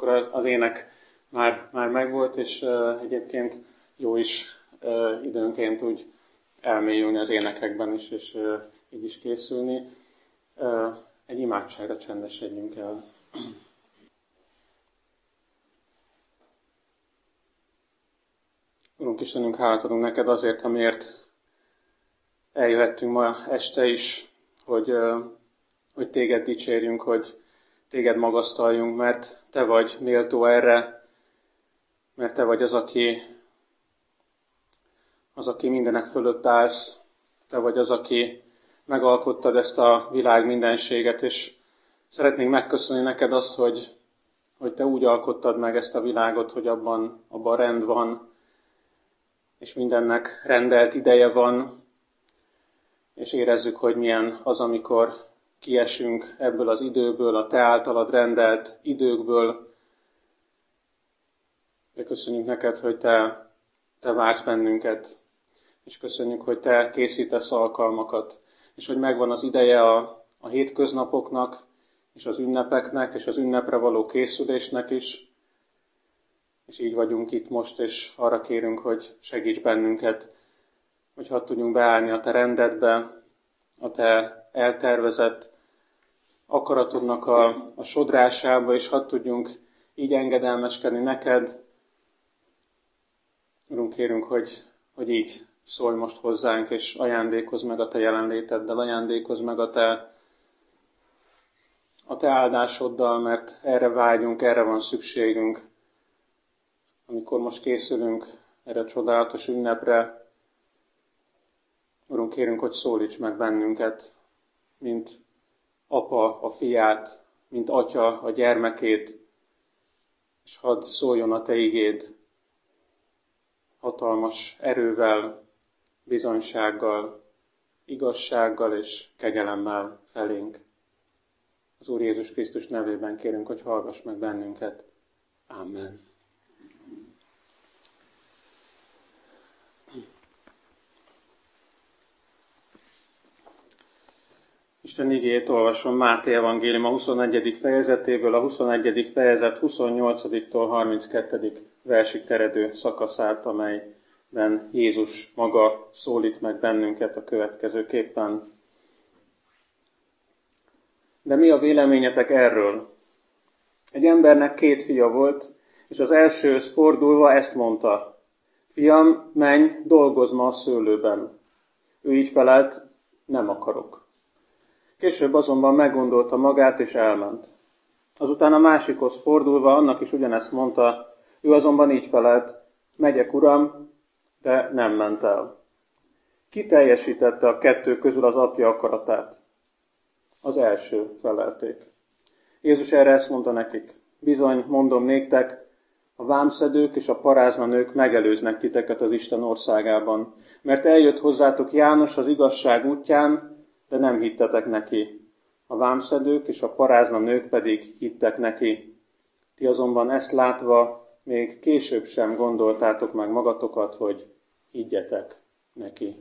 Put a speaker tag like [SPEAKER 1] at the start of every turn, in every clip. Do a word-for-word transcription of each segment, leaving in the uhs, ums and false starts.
[SPEAKER 1] akkor az, az ének már, már megvolt, és uh, egyébként jó is uh, időnként úgy elmélyülni az énekekben is, és uh, így is készülni. Uh, egy imádságra csendesedjünk el. Urunk Istenünk, hálát adunk neked azért, amiért eljöhettünk ma este is, hogy, uh, hogy téged dicsérjünk, hogy téged magasztaljunk, mert te vagy méltó erre, mert te vagy az, aki, az, aki mindenek fölött állsz, te vagy az, aki megalkottad ezt a világ mindenséget, és szeretnénk megköszönni neked azt, hogy, hogy te úgy alkottad meg ezt a világot, hogy abban, abban rend van, és mindennek rendelt ideje van, és érezzük, hogy milyen az, amikor kiesünk ebből az időből, a te általad rendelt időkből. De köszönjük neked, hogy te, te vársz bennünket, és köszönjük, hogy te készítesz alkalmakat, és hogy megvan az ideje a, a hétköznapoknak, és az ünnepeknek, és az ünnepre való készülésnek is. És így vagyunk itt most, és arra kérünk, hogy segíts bennünket, hogy hadd tudjunk beállni a te rendedbe, a te eltervezett akaratodnak a, a sodrásába, és hadd tudjunk így engedelmeskedni neked. Urunk, kérünk, hogy, hogy így szólj most hozzánk, és ajándékozz meg a te jelenléteddel, ajándékozz meg a te, a te áldásoddal, mert erre vágyunk, erre van szükségünk. Amikor most készülünk erre a csodálatos ünnepre, Urunk, kérünk, hogy szólíts meg bennünket, mint apa a fiát, mint atya a gyermekét, és hadd szóljon a te igéd hatalmas erővel, bizonysággal, igazsággal és kegyelemmel felénk. Az Úr Jézus Krisztus nevében kérünk, hogy hallgass meg bennünket. Amen. Isten igéjét olvasom Máté evangélium a huszonegyedik fejezetéből, a huszonegyedik fejezet huszonnyolcadiktól harminckettő versig terjedő szakaszát, amelyben Jézus maga szólít meg bennünket a következőképpen. De mi a véleményetek erről? Egy embernek két fia volt, és az elsőhöz fordulva ezt mondta: Fiam, menj, dolgozz ma a szőlőben. Ő így felelt: nem akarok. Később azonban meggondolta magát, és elment. Azután a másikhoz fordulva annak is ugyanezt mondta, ő azonban így felelt: megyek, uram, de nem ment el. Ki teljesítette a kettő közül az apja akaratát? Az első, felelték. Jézus erre ezt mondta nekik: bizony, mondom néktek, a vámszedők és a paráznanők megelőznek titeket az Isten országában, mert eljött hozzátok János az igazság útján, de nem hittetek neki. A vámszedők és a paráznanők pedig hittek neki. Ti azonban ezt látva még később sem gondoltátok meg magatokat, hogy higgyetek neki.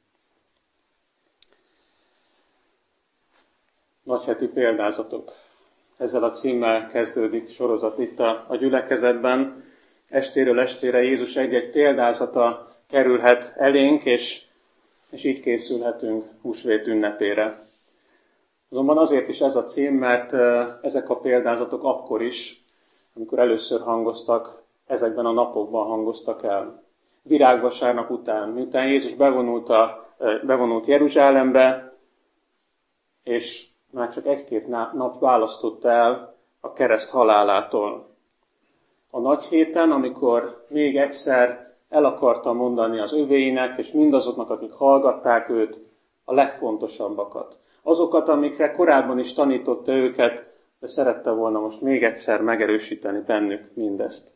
[SPEAKER 1] Nagyheti példázatok. Ezzel a címmel kezdődik sorozat itt a, a gyülekezetben. Estéről estére Jézus egy-egy példázata kerülhet elénk, és és így készülhetünk húsvét ünnepére. Azonban azért is ez a cím, mert ezek a példázatok akkor is, amikor először hangoztak, ezekben a napokban hangoztak el. Virágvasárnap után, miután Jézus bevonult, a, bevonult Jeruzsálembe, és már csak egy-két nap választotta el a kereszt halálától. A nagy héten, amikor még egyszer el akarta mondani az övéinek, és mindazoknak, akik hallgatták őt, a legfontosabbakat. Azokat, amikre korábban is tanította őket, de szerette volna most még egyszer megerősíteni bennük mindezt.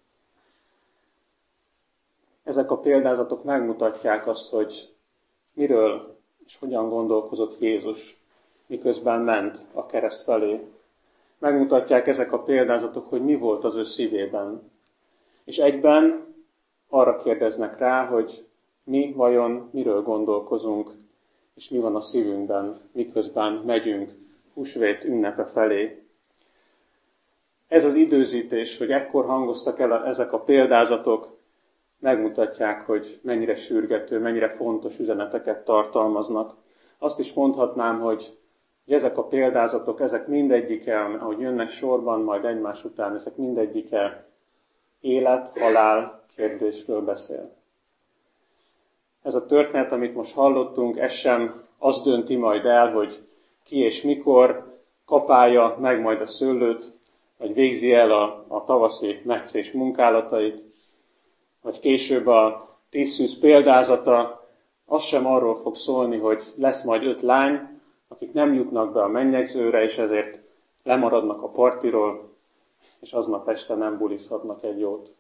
[SPEAKER 1] Ezek a példázatok megmutatják azt, hogy miről és hogyan gondolkozott Jézus, miközben ment a kereszt felé. Megmutatják ezek a példázatok, hogy mi volt az ő szívében. És egyben arra kérdeznek rá, hogy mi vajon miről gondolkozunk, és mi van a szívünkben, miközben megyünk húsvét ünnepe felé. Ez az időzítés, hogy ekkor hangoztak el ezek a példázatok, megmutatják, hogy mennyire sürgető, mennyire fontos üzeneteket tartalmaznak. Azt is mondhatnám, hogy ezek a példázatok, ezek mindegyike, ahogy jönnek sorban, majd egymás után, ezek mindegyike élet-halál kérdésről beszél. Ez a történet, amit most hallottunk, ez sem azt dönti majd el, hogy ki és mikor kapálja meg majd a szőlőt, vagy végzi el a, a tavaszi metszés munkálatait, vagy később a tízszűz példázata, az sem arról fog szólni, hogy lesz majd öt lány, akik nem jutnak be a mennyegzőre, és ezért lemaradnak a partiról, és aznap este nem bulizhatnak egy jót.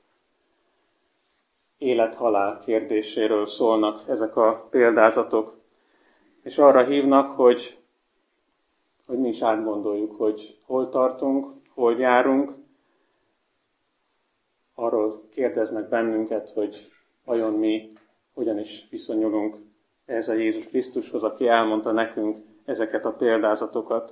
[SPEAKER 1] Élet-halál kérdéséről szólnak ezek a példázatok, és arra hívnak, hogy, hogy mi is átgondoljuk, hogy hol tartunk, hol járunk. Arról kérdeznek bennünket, hogy vajon mi hogyan is viszonyulunk ehhez a Jézus Krisztushoz, aki elmondta nekünk ezeket a példázatokat.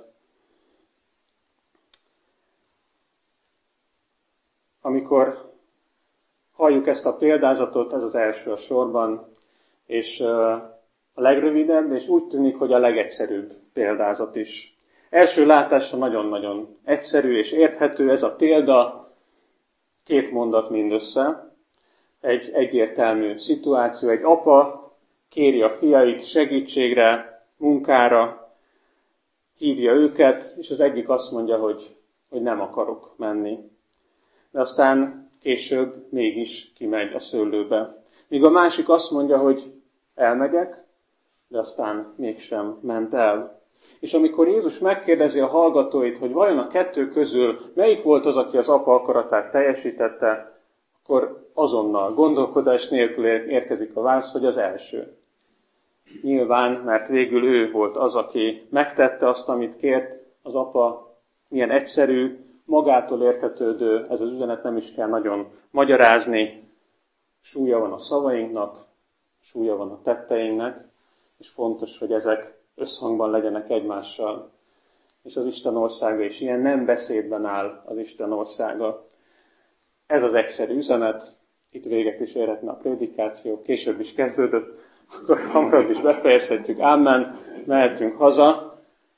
[SPEAKER 1] Amikor halljuk ezt a példázatot, ez az első a sorban, és a legrövidebb, és úgy tűnik, hogy a legegyszerűbb példázat is. Első látásra nagyon-nagyon egyszerű és érthető ez a példa, két mondat mindössze, egy egyértelmű szituáció, egy apa kéri a fiait segítségre, munkára, hívja őket, és az egyik azt mondja, hogy, hogy nem akarok menni. De aztán később mégis kimegy a szőlőbe. Míg a másik azt mondja, hogy elmegyek, de aztán mégsem ment el. És amikor Jézus megkérdezi a hallgatóit, hogy vajon a kettő közül melyik volt az, aki az apa akaratát teljesítette, akkor azonnal gondolkodás nélkül érkezik a válasz, hogy az első. Nyilván, mert végül ő volt az, aki megtette azt, amit kért, az apa milyen egyszerű, magától értetődő, ez az üzenet nem is kell nagyon magyarázni. Súlya van a szavainknak, súlya van a tetteinknek, és fontos, hogy ezek összhangban legyenek egymással. És az Isten országa is ilyen, nem beszédben áll az Isten országa. Ez az egyszerű üzenet, itt véget is érhetne a prédikáció, később is kezdődött, akkor hamarabb is befejezhetjük, ámen, mehetünk haza.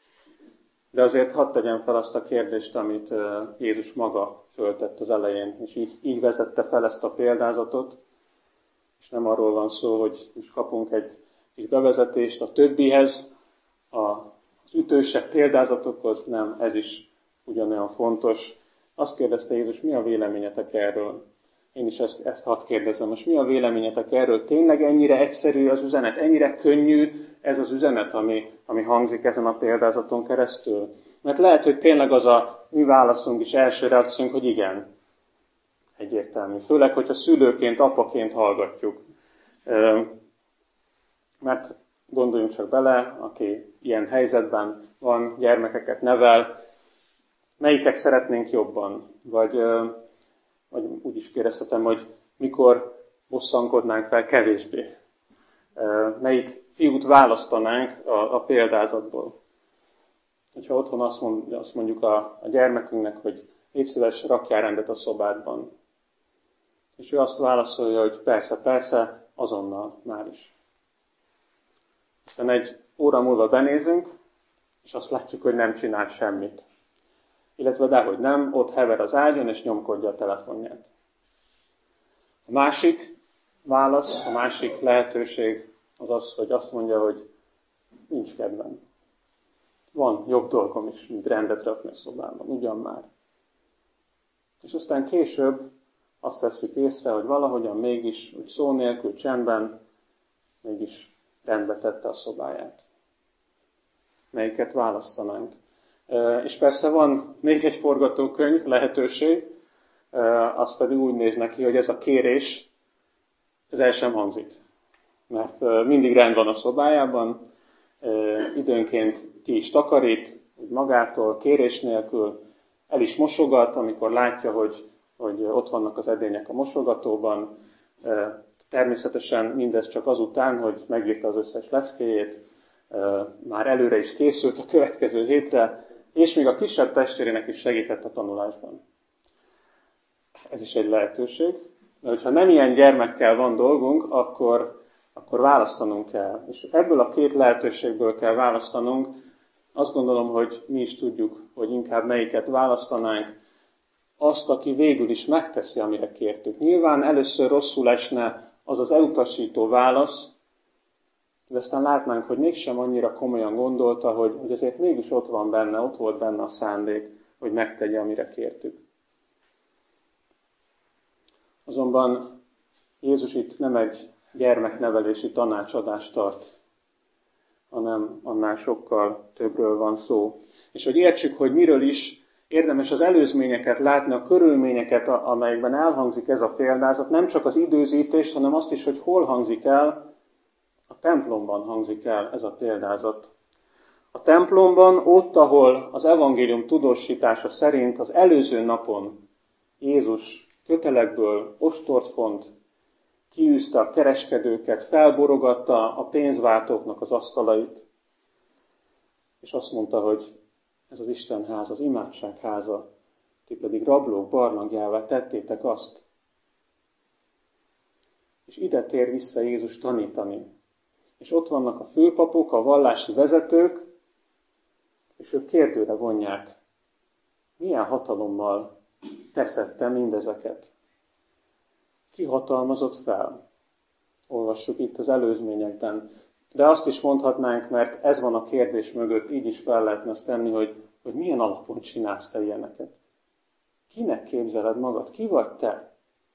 [SPEAKER 1] De azért hadd tegyem fel azt a kérdést, amit Jézus maga föltett az elején, és így, így vezette fel ezt a példázatot, és nem arról van szó, hogy is kapunk egy kis bevezetést a többihez, az ütősebb példázatokhoz, nem, ez is ugyanolyan fontos. Azt kérdezte Jézus, mi a véleményetek erről? Én is ezt, ezt hadd kérdezem, most mi a véleményetek erről? Tényleg ennyire egyszerű az üzenet, ennyire könnyű ez az üzenet, ami, ami hangzik ezen a példázaton keresztül? Mert lehet, hogy tényleg az a mi válaszunk is, első reakciónk, hogy igen, egyértelmű. Főleg, hogyha szülőként, apaként hallgatjuk. Mert gondoljunk csak bele, aki ilyen helyzetben van, gyermekeket nevel, melyiket szeretnénk jobban? Vagy, vagy úgy is kérdezhetem, hogy mikor bosszankodnánk fel kevésbé? Melyik fiút választanánk a, a példázatból? Hogyha otthon azt, mond, azt mondjuk a, a gyermekünknek, hogy légy szíves, rakjál rendet a szobádban. És ő azt válaszolja, hogy persze, persze, azonnal már is. Aztán egy óra múlva benézünk, és azt látjuk, hogy nem csinál semmit. Illetve dehogy nem, ott hever az ágyon, és nyomkodja a telefonját. A másik válasz, a másik lehetőség az az, hogy azt mondja, hogy nincs kedvem. Van jobb dolgom is, mint rendet rakni a szobában, ugyan már. És aztán később azt vesszük észre, hogy valahogyan mégis, úgy szó nélkül, csendben, mégis rendbe tette a szobáját. Melyiket választanánk? És persze van még egy forgatókönyv, lehetőség, az pedig úgy néz neki, hogy ez a kérés, ez el sem hangzik. Mert mindig rend van a szobájában, időnként ki is takarít, úgy magától, kérés nélkül, el is mosogat, amikor látja, hogy, hogy ott vannak az edények a mosogatóban. Természetesen mindez csak azután, hogy megírta az összes leckéjét, már előre is készült a következő hétre, és még a kisebb testvérének is segített a tanulásban. Ez is egy lehetőség. De hogyha nem ilyen gyermekkel van dolgunk, akkor, akkor választanunk kell. És ebből a két lehetőségből kell választanunk. Azt gondolom, hogy mi is tudjuk, hogy inkább melyiket választanánk. Azt, aki végül is megteszi, amire kértük. Nyilván először rosszul esne az az elutasító válasz, de aztán látnánk, hogy mégsem annyira komolyan gondolta, hogy, hogy ezért mégis ott van benne, ott volt benne a szándék, hogy megtegye, amire kértük. Azonban Jézus itt nem egy gyermeknevelési tanácsadást tart, hanem annál sokkal többről van szó. És hogy értsük, hogy miről is érdemes az előzményeket látni, a körülményeket, amelyekben elhangzik ez a példázat, nem csak az időzítést, hanem azt is, hogy hol hangzik el, a templomban hangzik el ez a példázat. A templomban, ott, ahol az evangélium tudósítása szerint az előző napon Jézus kötelekből ostort font, kiűzte a kereskedőket, felborogatta a pénzváltóknak az asztalait, és azt mondta, hogy ez az Isten háza, az imádság háza, ti pedig rablók barlangjává tettétek azt. És ide tér vissza Jézus tanítani. És ott vannak a főpapok, a vallási vezetők, és ők kérdőre vonják. Milyen hatalommal teszed te mindezeket? Ki hatalmazott fel? Olvassuk itt az előzményekben. De azt is mondhatnánk, mert ez van a kérdés mögött, így is fel lehetne azt tenni, hogy, hogy milyen alapon csinálsz te ilyeneket? Kinek képzeled magad? Ki vagy te?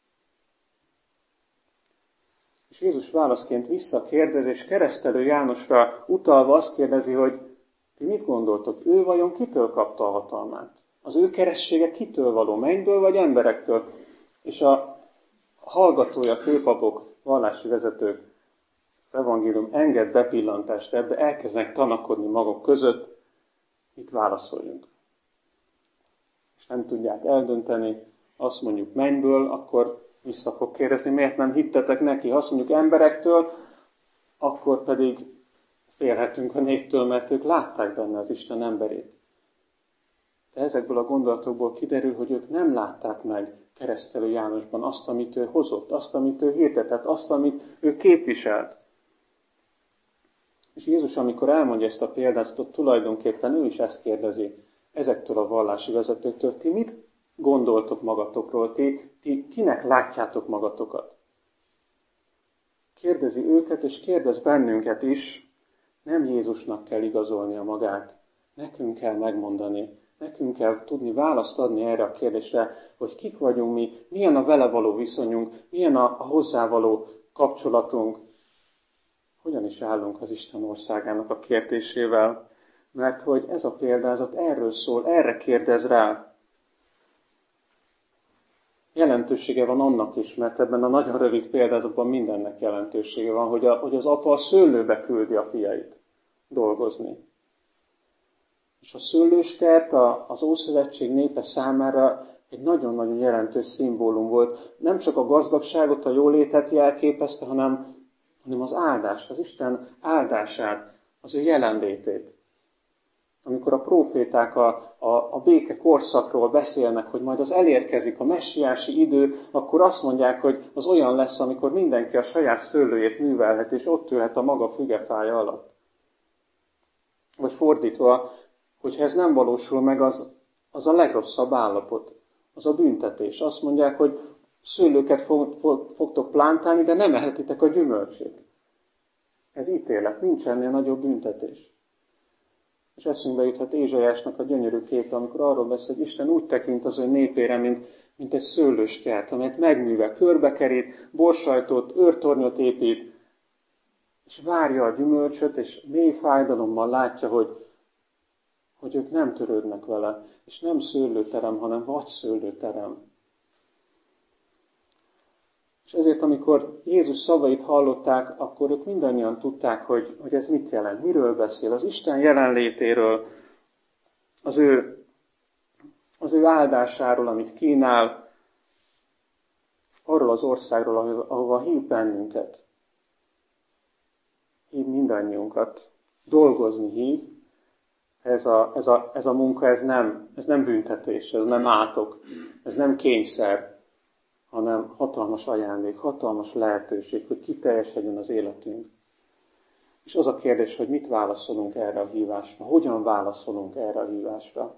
[SPEAKER 1] És Jézus válaszként visszakérdez, és Keresztelő Jánosra utalva azt kérdezi, hogy ti mit gondoltok? Ő vajon kitől kapta a hatalmát? Az ő keressége kitől való? Mennyből vagy emberektől? És a hallgatója, főpapok, vallási vezetők, az evangélium enged bepillantást ebbe, elkezdenek tanakodni maguk között, mit válaszoljunk. És nem tudják eldönteni, azt mondjuk mennyből, akkor vissza fog kérdezni, miért nem hittetek neki. Ha azt mondjuk emberektől, akkor pedig félhetünk a néptől, mert ők látták benne az Isten emberét. De ezekből a gondolatokból kiderül, hogy ők nem látták meg Keresztelő Jánosban azt, amit ő hozott, azt, amit ő hirdetett, azt, amit ő képviselt. És Jézus, amikor elmondja ezt a példázatot, tulajdonképpen ő is ezt kérdezi ezektől a vallási vezetőktől. Ti mit gondoltok magatokról? Ti, ti kinek látjátok magatokat? Kérdezi őket, és kérdez bennünket is. Nem Jézusnak kell igazolnia magát. Nekünk kell megmondani. Nekünk kell tudni választ adni erre a kérdésre, hogy kik vagyunk mi, milyen a vele való viszonyunk, milyen a, a hozzávaló kapcsolatunk. Hogyan is állunk az Isten országának a kérdésével? Mert hogy ez a példázat erről szól, erre kérdez rá. Jelentősége van annak is, mert ebben a nagyon rövid példázatban mindennek jelentősége van, hogy, a, hogy az apa a szőlőbe küldi a fiait dolgozni. És a szőlőskert az Ószövetség népe számára egy nagyon-nagyon jelentős szimbólum volt. Nem csak a gazdagságot, a jólétet jelképezte, hanem, hanem az áldást, az Isten áldását, az ő jelenlétét. Amikor a próféták a, a, a béke korszakról beszélnek, hogy majd az elérkezik a messiási idő, akkor azt mondják, hogy az olyan lesz, amikor mindenki a saját szőlőjét művelhet, és ott ülhet a maga fügefája alatt. Vagy fordítva, hogyha ez nem valósul meg, az, az a legrosszabb állapot, az a büntetés. Azt mondják, hogy szőlőket fog, fog, fogtok plántálni, de nem ehetitek a gyümölcsét. Ez ítélet, nincs ennél nagyobb büntetés. És eszünkbe juthat Ézsaiásnak a gyönyörű képe, amikor arról beszél, hogy Isten úgy tekint az ő népére, mint, mint egy szőlőskert, amelyet megművel, körbekerít, borsajtot, őrtornyot épít, és várja a gyümölcsöt, és mély fájdalommal látja, hogy, hogy ők nem törődnek vele, és nem szőlőterem, hanem vadszőlőterem. És ezért, amikor Jézus szavait hallották, akkor ők mindannyian tudták, hogy, hogy ez mit jelent, miről beszél. Az Isten jelenlétéről, az ő, az ő áldásáról, amit kínál, arról az országról, ahova, ahova hív bennünket. Hív mindannyiunkat. Dolgozni hív. Ez a, ez a, ez a munka, ez nem, ez nem büntetés, ez nem átok, ez nem kényszer. hanem hatalmas ajándék, hatalmas lehetőség, hogy kiteljesedjen az életünk. És az a kérdés, hogy mit válaszolunk erre a hívásra, hogyan válaszolunk erre a hívásra.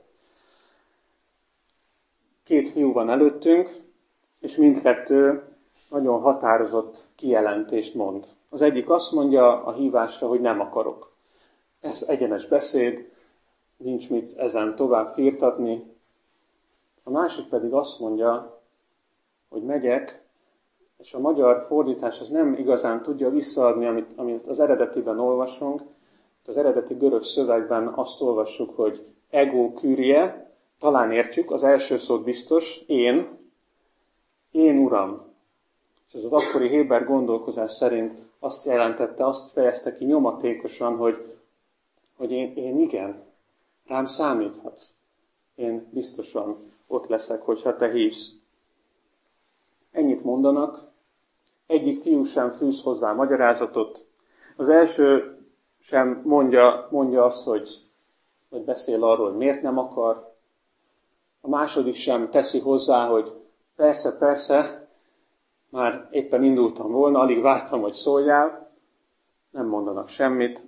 [SPEAKER 1] Két fiú van előttünk, és mindkettő nagyon határozott kijelentést mond. Az egyik azt mondja a hívásra, hogy nem akarok. Ez egyenes beszéd, nincs mit ezen tovább firtatni. A másik pedig azt mondja, hogy megyek, és a magyar fordítás az nem igazán tudja visszaadni, amit, amit az eredetiben olvasunk. Az eredeti görög szövegben azt olvassuk, hogy ego kyrie, talán értjük, az első szót biztos, én, én Uram. És ez az akkori héber gondolkozás szerint azt jelentette, azt fejezte ki nyomatékosan, hogy, hogy én, én igen, rám számíthatsz. Én biztosan ott leszek, hogyha te hívsz. Ennyit mondanak, egyik fiú sem fűz hozzá magyarázatot. Az első sem mondja, mondja azt, hogy, hogy beszél arról, hogy miért nem akar. A második sem teszi hozzá, hogy persze, persze, már éppen indultam volna, alig vártam, hogy szóljál. Nem mondanak semmit,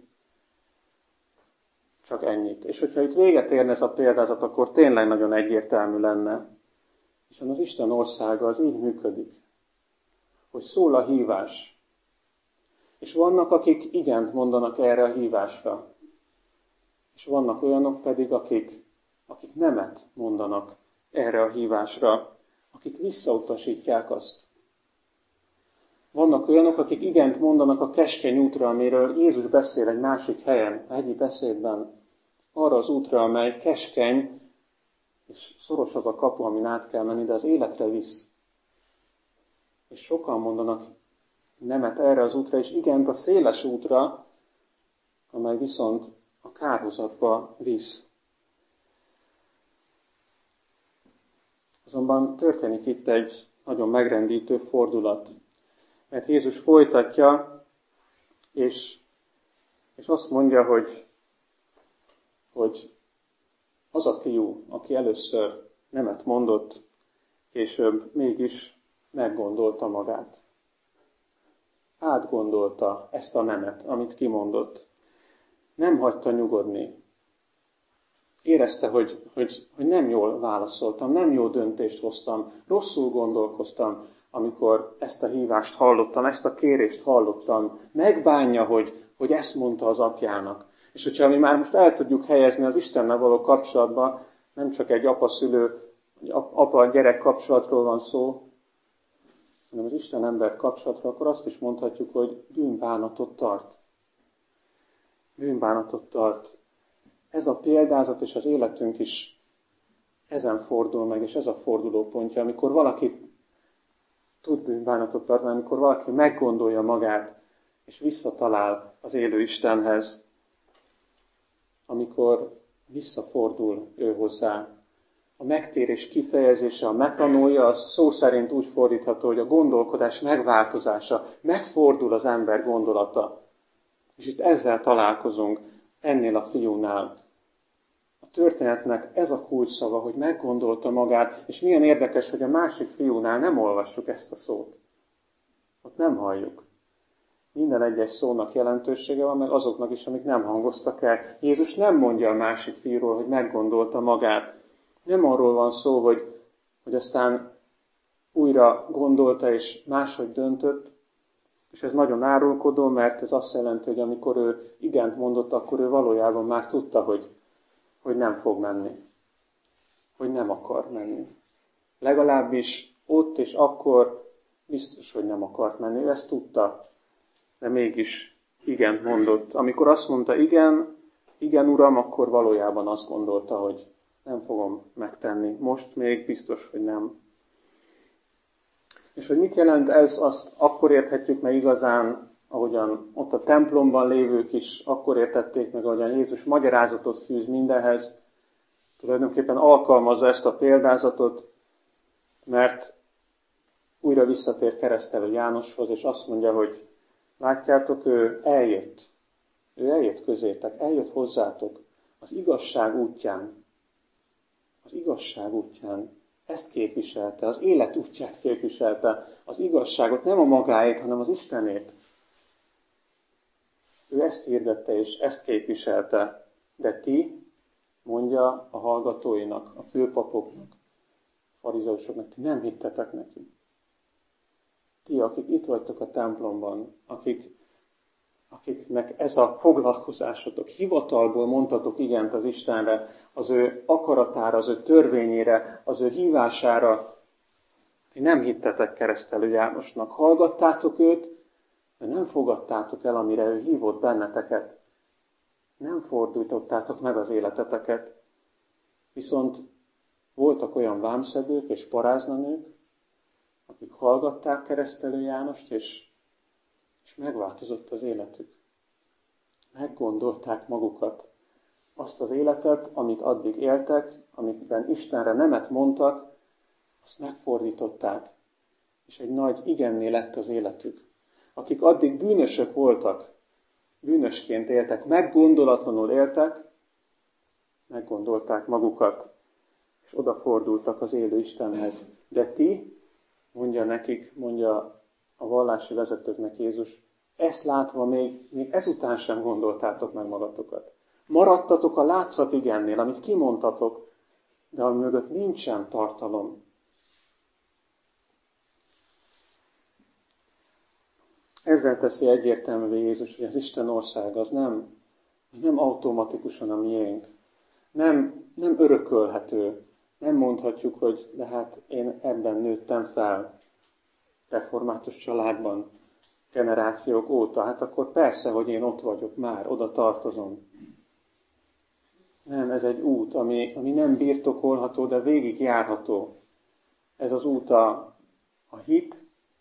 [SPEAKER 1] csak ennyit. És hogyha itt véget érne ez a példázat, akkor tényleg nagyon egyértelmű lenne. Hiszen az Isten országa az így működik, hogy szól a hívás. És vannak, akik igent mondanak erre a hívásra. És vannak olyanok pedig, akik, akik nemet mondanak erre a hívásra, akik visszautasítják azt. Vannak olyanok, akik igent mondanak a keskeny útra, amiről Jézus beszél egy másik helyen, a hegyi beszédben, arra az útra, amely keskeny, és szoros az a kapu, amin át kell menni, de az életre visz. És sokan mondanak nemet erre az útra, és igent a széles útra, amely viszont a kárhozatba visz. Azonban történik itt egy nagyon megrendítő fordulat. Mert Jézus folytatja, és, és azt mondja, hogy, hogy az a fiú, aki először nemet mondott, később mégis meggondolta magát. Átgondolta ezt a nemet, amit kimondott. Nem hagyta nyugodni. Érezte, hogy, hogy, hogy nem jól válaszoltam, nem jó döntést hoztam, rosszul gondolkoztam, amikor ezt a hívást hallottam, ezt a kérést hallottam. Megbánja, hogy, hogy ezt mondta az apjának. És hogyha mi már most el tudjuk helyezni az Istennel való kapcsolatba, nem csak egy apa-szülő, apa-gyerek kapcsolatról van szó, hanem az Isten-ember kapcsolatra, akkor azt is mondhatjuk, hogy bűnbánatot tart. Bűnbánatot tart. Ez a példázat és az életünk is ezen fordul meg, és ez a fordulópontja, amikor valaki tud bűnbánatot tartani, amikor valaki meggondolja magát, és visszatalál az élő Istenhez, amikor visszafordul ő hozzá. A megtérés kifejezése, a metanója, az szó szerint úgy fordítható, hogy a gondolkodás megváltozása, megfordul az ember gondolata. És itt ezzel találkozunk, ennél a fiúnál. A történetnek ez a kulcsszava, hogy meggondolta magát, és milyen érdekes, hogy a másik fiúnál nem olvassuk ezt a szót. Ott nem halljuk. Minden egyes szónak jelentősége van, meg azoknak is, amik nem hangoztak el. Jézus nem mondja a másik fiúról, hogy meggondolta magát. Nem arról van szó, hogy, hogy aztán újra gondolta és máshogy döntött, és ez nagyon árulkodó, mert ez azt jelenti, hogy amikor ő igent mondott, akkor ő valójában már tudta, hogy, hogy nem fog menni. Hogy nem akar menni. Legalábbis ott és akkor biztos, hogy nem akart menni. Ő ezt tudta, de mégis igent mondott. Amikor azt mondta igen, igen Uram, akkor valójában azt gondolta, hogy nem fogom megtenni. Most még biztos, hogy nem. És hogy mit jelent ez, azt akkor érthetjük meg igazán, ahogyan ott a templomban lévők is akkor értették meg, ahogyan Jézus magyarázatot fűz mindenhez. Tulajdonképpen alkalmazza ezt a példázatot, mert újra visszatér keresztelő Jánoshoz, és azt mondja, hogy látjátok, ő eljött. Ő eljött közétek, eljött hozzátok az igazság útján. Az igazság útján ezt képviselte, az élet útját képviselte, az igazságot, nem a magáét, hanem az Istenét. Ő ezt hirdette és ezt képviselte, de ti, mondja a hallgatóinak, a főpapoknak, a farizeusoknak, ti nem hittetek neki. Ti, akik itt vagytok a templomban, akik, akiknek ez a foglalkozásotok, hivatalból mondtatok igent az Istenre, az ő akaratára, az ő törvényére, az ő hívására, ti nem hittetek Keresztelő Jánosnak. Hallgattátok őt, de nem fogadtátok el, amire ő hívott benneteket. Nem fordítottátok meg az életeteket. Viszont voltak olyan vámszedők és paráznanők, akik hallgatták Keresztelő Jánost, és, és megváltozott az életük. Meggondolták magukat. Azt az életet, amit addig éltek, amikben Istenre nemet mondtak, azt megfordították, és egy nagy igenné lett az életük. Akik addig bűnösök voltak, bűnösként éltek, meggondolatlanul éltek, meggondolták magukat, és odafordultak az élő Istenhez. De ti, mondja nekik, mondja a vallási vezetőknek Jézus, ezt látva még, még ezután sem gondoltátok meg magatokat. Maradtatok a látszat igennél, amit kimondtatok, de ami mögött nincsen tartalom. Ezzel teszi egyértelművé Jézus, hogy az Isten ország az nem, az nem automatikusan a miénk. Nem, nem örökölhető. Nem mondhatjuk, hogy de hát én ebben nőttem fel, református családban, generációk óta. Hát akkor persze, hogy én ott vagyok már, oda tartozom. Nem, ez egy út, ami, ami nem birtokolható, de végig járható. Ez az út a, a hit,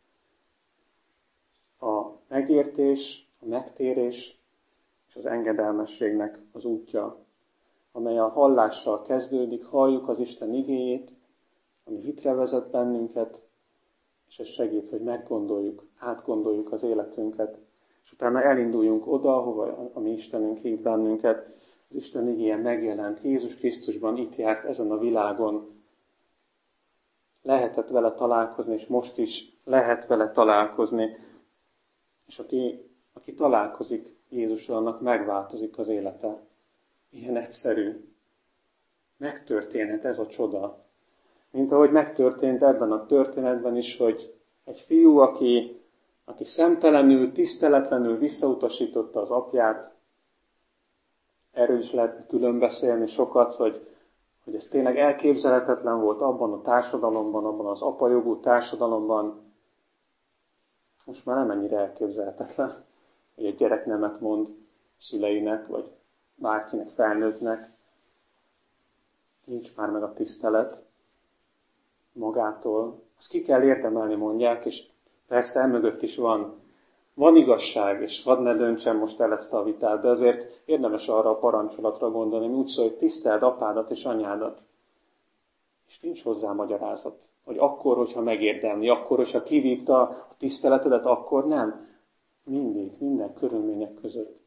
[SPEAKER 1] a megértés, a megtérés és az engedelmességnek az útja, amely a hallással kezdődik, halljuk az Isten igéjét, ami hitre vezet bennünket, és ez segít, hogy meggondoljuk, átgondoljuk az életünket, és utána elinduljunk oda, ahova a mi Istenünk hív bennünket. Az Isten igéje megjelent, Jézus Krisztusban itt járt ezen a világon. Lehetett vele találkozni, és most is lehet vele találkozni. És aki, aki találkozik Jézussal, annak megváltozik az élete. Ilyen egyszerű. Megtörténhet ez a csoda. Mint ahogy megtörtént ebben a történetben is, hogy egy fiú, aki, aki szemtelenül, tiszteletlenül visszautasította az apját, erről is lehet külön beszélni sokat, hogy, hogy ez tényleg elképzelhetetlen volt abban a társadalomban, abban az apajogú társadalomban. Most már nem ennyire elképzelhetetlen, hogy egy gyerek nemet mond szüleinek, vagy bárkinek, felnőttnek. Nincs már meg a tisztelet magától. Azt ki kell érdemelni, mondják, és persze emögött is van, van igazság, és hadd ne döntsem most el ezt a vitát, de azért érdemes arra a parancsolatra gondolni, ami úgy szól, hogy tiszteld apádat és anyádat. És nincs hozzá magyarázat, hogy akkor, hogyha megérdemli, akkor, hogyha kivívta a tiszteletedet, akkor nem. Mindig, minden körülmények között.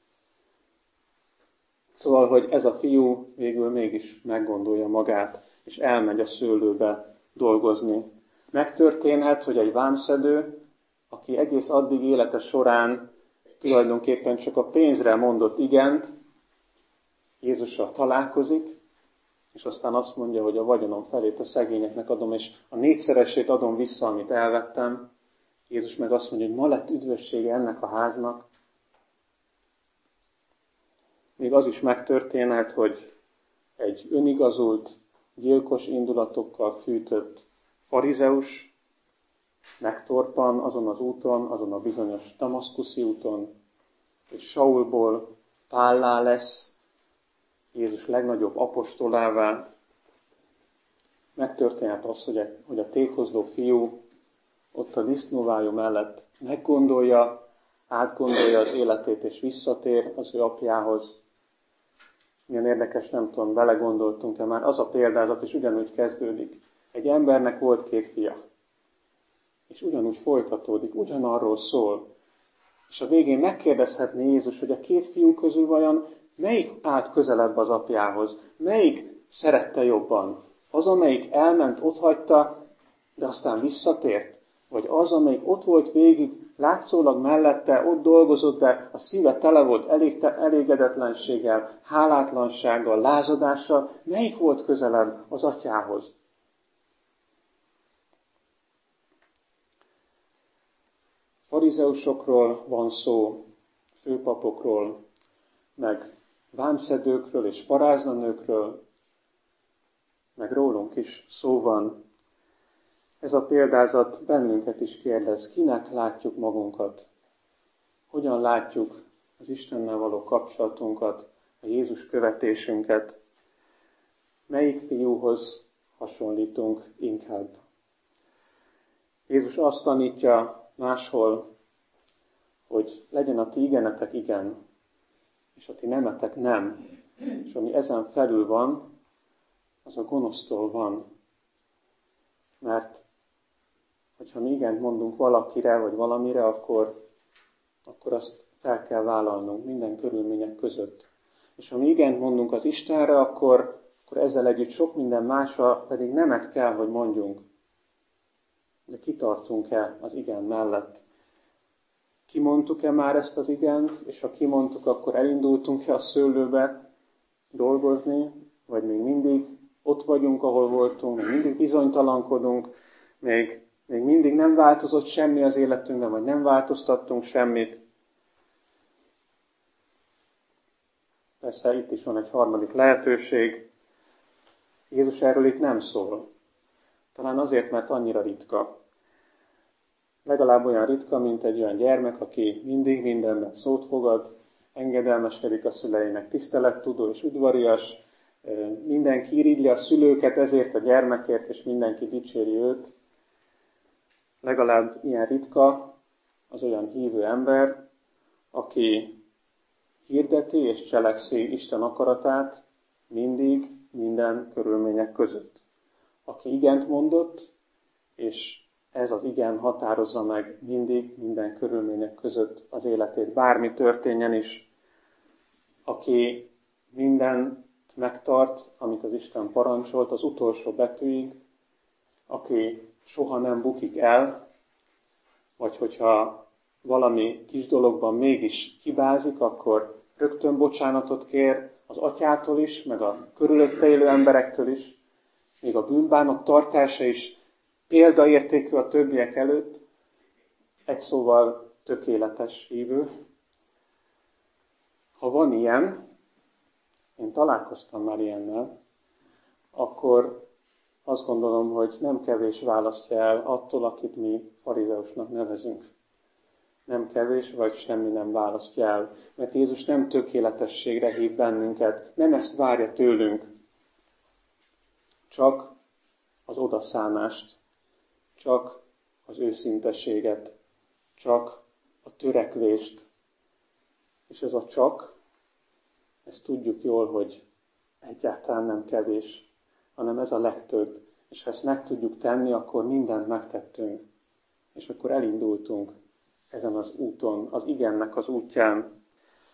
[SPEAKER 1] Szóval, hogy ez a fiú végül mégis meggondolja magát, és elmegy a szőlőbe dolgozni. Megtörténhet, hogy egy vámszedő, aki egész addig élete során tulajdonképpen csak a pénzre mondott igent, Jézussal találkozik, és aztán azt mondja, hogy a vagyonom felét a szegényeknek adom, és a négyszeresét adom vissza, amit elvettem. Jézus meg azt mondja, hogy ma lett üdvössége ennek a háznak. Még az is megtörténhet, hogy egy önigazult, gyilkos indulatokkal fűtött farizeus megtorpan azon az úton, azon a bizonyos damaszkuszi úton, és Saulból Pállá lesz, Jézus legnagyobb apostolává. Megtörténhet az, hogy a, hogy a tékozló fiú ott a disznóvájú mellett meggondolja, átgondolja az életét, és visszatér az ő apjához. Milyen érdekes, nem tudom, belegondoltunk-e már, az a példázat is ugyanúgy kezdődik. Egy embernek volt két fia, és ugyanúgy folytatódik, ugyanarról szól. És a végén megkérdezhetné Jézus, hogy a két fiú közül vajon melyik állt közelebb az apjához, melyik szerette jobban, Az, amelyik elment, otthagyta, de aztán visszatért? Vagy az, amelyik ott volt végig, látszólag mellette, ott dolgozott, de a szíve tele volt elég, elégedetlenséggel, hálátlansággal, lázadással? Melyik volt közelebb az atyához? Farizeusokról van szó, főpapokról, meg vámszedőkről és paráznanőkről, meg rólunk is szó van. Ez a példázat bennünket is kérdez, kinek látjuk magunkat? Hogyan látjuk az Istennel való kapcsolatunkat, a Jézus követésünket? Melyik fiúhoz hasonlítunk inkább? Jézus azt tanítja máshol, hogy legyen a ti igenetek igen, és a ti nemetek nem. És ami ezen felül van, az a gonosztól van. Mert hogyha mi igent mondunk valakire, vagy valamire, akkor, akkor azt fel kell vállalnunk minden körülmények között. És ha mi igent mondunk az Istenre, akkor, akkor ezzel együtt sok minden másra pedig nemet kell, hogy mondjunk. De kitartunk-e az igen mellett? Kimondtuk-e már ezt az igent, és ha kimondtuk, akkor elindultunk-e a szőlőbe dolgozni, vagy még mindig ott vagyunk, ahol voltunk, még mindig bizonytalankodunk, még, még mindig nem változott semmi az életünkben, vagy nem változtattunk semmit. Persze itt is van egy harmadik lehetőség. Jézus erről itt nem szól. Talán azért, mert annyira ritka. Legalább olyan ritka, mint egy olyan gyermek, aki mindig mindenben szót fogad, engedelmeskedik a szüleinek, tisztelettudó és udvarias, mindenki irigyli a szülőket ezért a gyermekért, és mindenki dicséri őt. Legalább ilyen ritka az olyan hívő ember, aki hirdeti és cselekszi Isten akaratát mindig, minden körülmények között. Aki igent mondott, és ez az igen határozza meg mindig, minden körülmények között az életét, bármi történjen is. Aki mindent megtart, amit az Isten parancsolt az utolsó betűig, aki soha nem bukik el, vagy hogyha valami kis dologban mégis hibázik, akkor rögtön bocsánatot kér az atyától is, meg a körülötte élő emberektől is, még a bűnbánat tartása is példaértékű a többiek előtt, egy szóval tökéletes hívő. Ha van ilyen, én találkoztam már ilyennel, akkor azt gondolom, hogy nem kevés választja el attól, akit mi farizeusnak nevezünk. Nem kevés, vagy semmi nem választja el. Mert Jézus nem tökéletességre hív bennünket, nem ezt várja tőlünk. Csak az odaszánást, csak az őszintességet, csak a törekvést. És ez a csak, ezt tudjuk jól, hogy egyáltalán nem kevés, hanem ez a legtöbb. És ha ezt meg tudjuk tenni, akkor mindent megtettünk. És akkor elindultunk ezen az úton, az igennek az útján.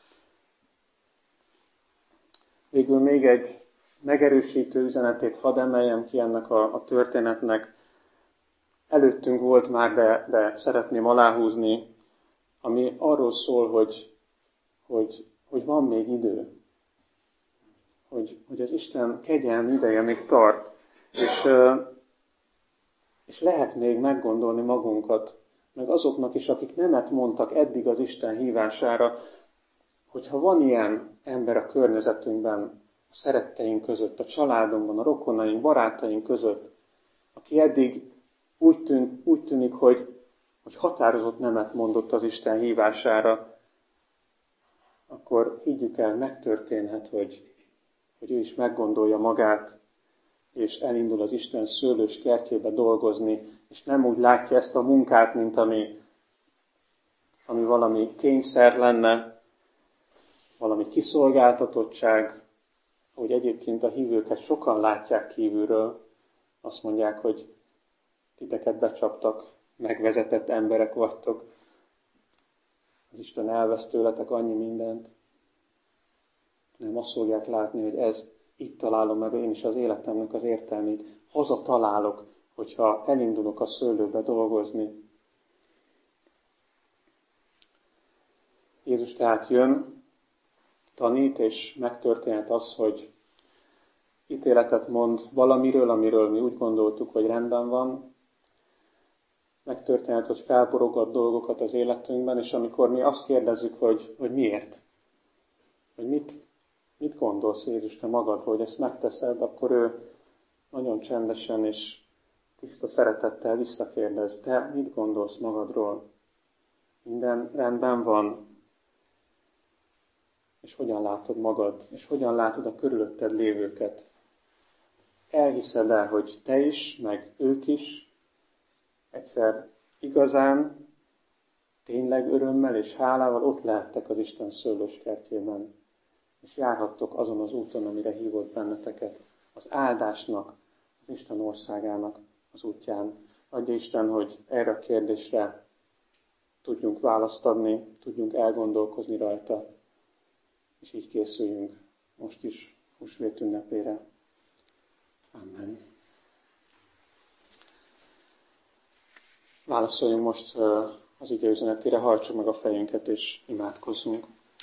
[SPEAKER 1] Végül még egy megerősítő üzenetét hadd emeljem ki ennek a, a történetnek. Előttünk volt már, de, de szeretném aláhúzni, ami arról szól, hogy, hogy, hogy van még idő. Hogy, hogy az Isten kegyelmi ideje még tart. És, és lehet még meggondolni magunkat, meg azoknak is, akik nemet mondtak eddig az Isten hívására, hogyha van ilyen ember a környezetünkben, a szeretteink között, a családunkban, a rokonaink, barátaink között, aki eddig úgy, tűn, úgy tűnik, hogy, hogy határozott nemet mondott az Isten hívására, akkor higgyük el, megtörténhet, hogy, hogy ő is meggondolja magát, és elindul az Isten szőlős kertjébe dolgozni, és nem úgy látja ezt a munkát, mint ami, ami valami kényszer lenne, valami kiszolgáltatottság, ahogy egyébként a hívőket sokan látják kívülről, azt mondják, hogy titeket becsaptak, megvezetett emberek vagytok, az Isten elvesz tőletek annyi mindent. Nem azt fogják látni, hogy ez itt találom meg én is az életemnek az értelmét. Haza találok, hogyha elindulok a szőlőbe dolgozni. Jézus tehát jön, tanít, és megtörténhet az, hogy ítéletet mond valamiről, amiről mi úgy gondoltuk, hogy rendben van. Megtörténhet, hogy felborogat dolgokat az életünkben, és amikor mi azt kérdezzük, hogy, hogy miért, hogy mit, mit gondolsz, Jézus, te magadról, hogy ezt megteszed, akkor ő nagyon csendesen és tiszta szeretettel visszakérdez, te mit gondolsz magadról? Minden rendben van? És hogyan látod magad? És hogyan látod a körülötted lévőket? Elhiszed el, hogy te is, meg ők is egyszer igazán, tényleg örömmel és hálával ott lehettek az Isten szőlőskertjében, és járhattok azon az úton, amire hívott benneteket, az áldásnak, az Isten országának az útján. Adja Isten, hogy erre a kérdésre tudjunk választ adni, tudjunk elgondolkozni rajta, és így készüljünk most is húsvét ünnepére. Amen. Válaszoljunk most az ige üzenetére, hajtsuk meg a fejünket és imádkozzunk.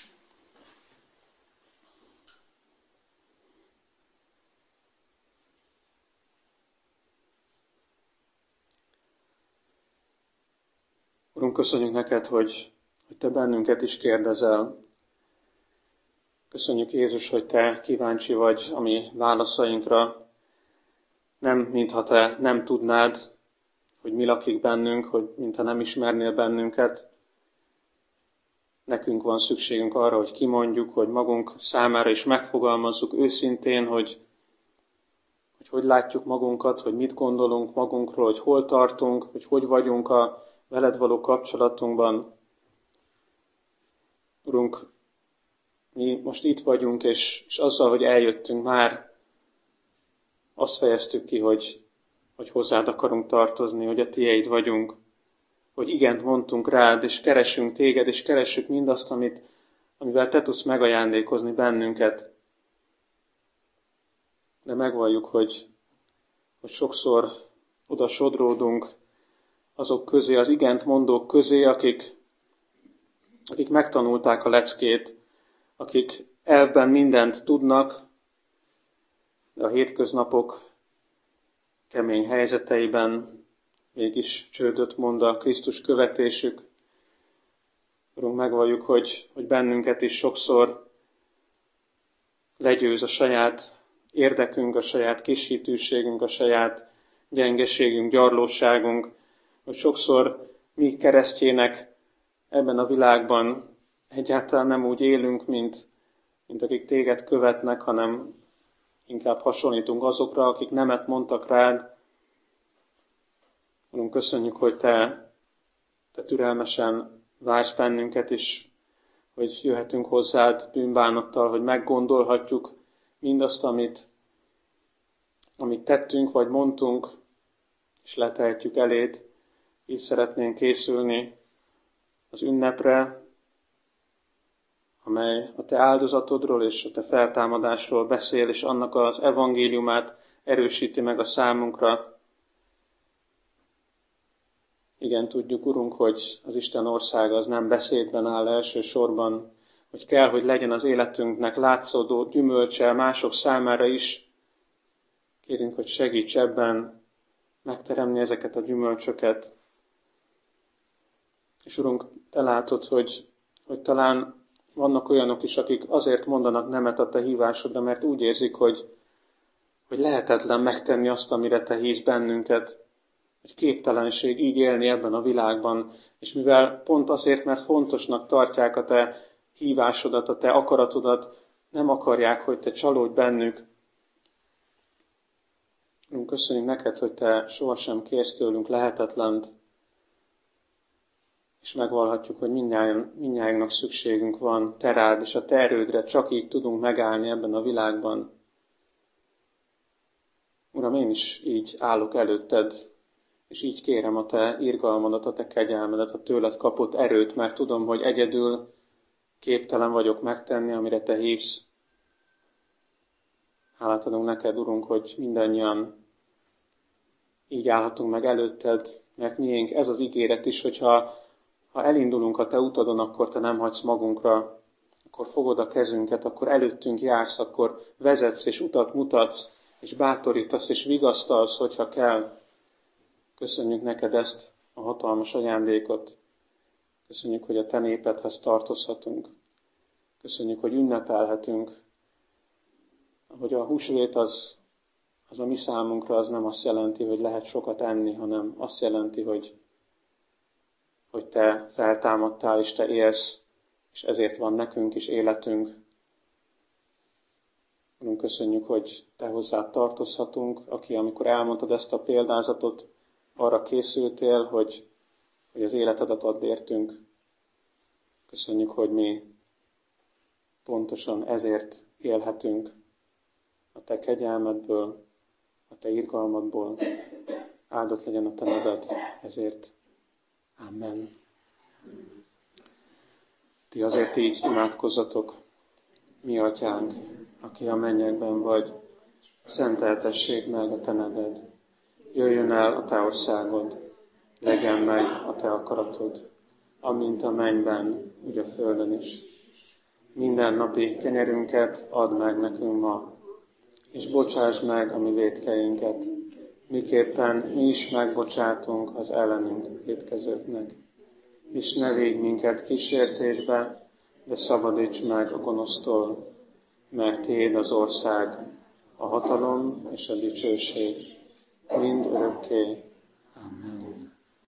[SPEAKER 1] Urunk, köszönjük neked, hogy, hogy te bennünket is kérdezel. Köszönjük, Jézus, hogy te kíváncsi vagy a mi válaszainkra. Nem, mintha te nem tudnád, hogy mi lakik bennünk, hogy mintha nem ismernél bennünket. Nekünk van szükségünk arra, hogy kimondjuk, hogy magunk számára is megfogalmazzuk őszintén, hogy hogy, hogy látjuk magunkat, hogy mit gondolunk magunkról, hogy hol tartunk, hogy hogy vagyunk a veled való kapcsolatunkban. Urunk, mi most itt vagyunk, és, és azzal, hogy eljöttünk már, azt fejeztük ki, hogy, hogy hozzád akarunk tartozni, hogy a tiéd vagyunk, hogy igent mondtunk rád, és keresünk téged, és keressük mindazt, amit, amivel te tudsz megajándékozni bennünket. De megvalljuk, hogy, hogy sokszor oda sodródunk azok közé, az igent mondók közé, akik, akik megtanulták a leckét, akik elvben mindent tudnak, de a hétköznapok kemény helyzeteiben mégis csődöt mond a Krisztus követésük. Urunk, megvalljuk, hogy, hogy bennünket is sokszor legyőz a saját érdekünk, a saját kishitűségünk, a saját gyengeségünk, gyarlóságunk, hogy sokszor mi keresztjének ebben a világban egyáltalán nem úgy élünk, mint, mint akik téged követnek, hanem inkább hasonlítunk azokra, akik nemet mondtak rád. Urunk, köszönjük, hogy te, te türelmesen vársz bennünket, és hogy jöhetünk hozzád bűnbánattal, hogy meggondolhatjuk mindazt, amit, amit tettünk, vagy mondtunk, és letehetjük eléd. Így szeretnénk készülni az ünnepre, amely a te áldozatodról és a te feltámadásról beszél, és annak az evangéliumát erősíti meg a számunkra. Igen, tudjuk, Urunk, hogy az Isten országa az nem beszédben áll elsősorban, hogy kell, hogy legyen az életünknek látszódó gyümölcse mások számára is. Kérünk, hogy segíts ebben megteremni ezeket a gyümölcsöket. És Urunk, te látod, hogy, hogy talán vannak olyanok is, akik azért mondanak nemet a te hívásodra, mert úgy érzik, hogy, hogy lehetetlen megtenni azt, amire te hívsz bennünket. Hogy képtelenség így élni ebben a világban. És mivel pont azért, mert fontosnak tartják a te hívásodat, a te akaratodat, nem akarják, hogy te csalódj bennük. Köszönjük neked, hogy te sohasem kérsz tőlünk lehetetlent, és megvallhatjuk, hogy mindnyájunknak szükségünk van te rád, és a te erődre, csak így tudunk megállni ebben a világban. Uram, én is így állok előtted, és így kérem a te irgalmadat, a te kegyelmedet, a tőled kapott erőt, mert tudom, hogy egyedül képtelen vagyok megtenni, amire te hívsz. Hálát adunk neked, Urunk, hogy mindannyian így állhatunk meg előtted, mert miénk ez az ígéret is, hogyha ha elindulunk a te utadon, akkor te nem hagysz magunkra, akkor fogod a kezünket, akkor előttünk jársz, akkor vezetsz és utat mutatsz, és bátorítasz és vigasztalsz, hogyha kell. Köszönjük neked ezt a hatalmas ajándékot. Köszönjük, hogy a te népedhez tartozhatunk. Köszönjük, hogy ünnepelhetünk. Hogy a húsvét az, az a mi számunkra az nem azt jelenti, hogy lehet sokat enni, hanem azt jelenti, hogy, hogy te feltámadtál, és te élsz, és ezért van nekünk is életünk. Urunk, köszönjük, hogy te hozzád tartozhatunk, aki amikor elmondtad ezt a példázatot, arra készültél, hogy, hogy az életedet add értünk. Köszönjük, hogy mi pontosan ezért élhetünk a te kegyelmedből, a te irgalmadból. Áldott legyen a te neved ezért. Amen. Ti azért így imádkozzatok, mi atyánk, aki a mennyekben vagy, szenteltessék meg a te neved. Jöjjön el a te országod, legyen meg a te akaratod, amint a mennyben, úgy a földön is. Minden napi kenyerünket add meg nekünk ma, és bocsásd meg a mi vétkeinket, miképpen mi is megbocsátunk az ellenünk vétkezőknek. És ne védj minket kísértésbe, de szabadíts meg a gonosztól, mert tiéd az ország, a hatalom és a dicsőség, mind örökké.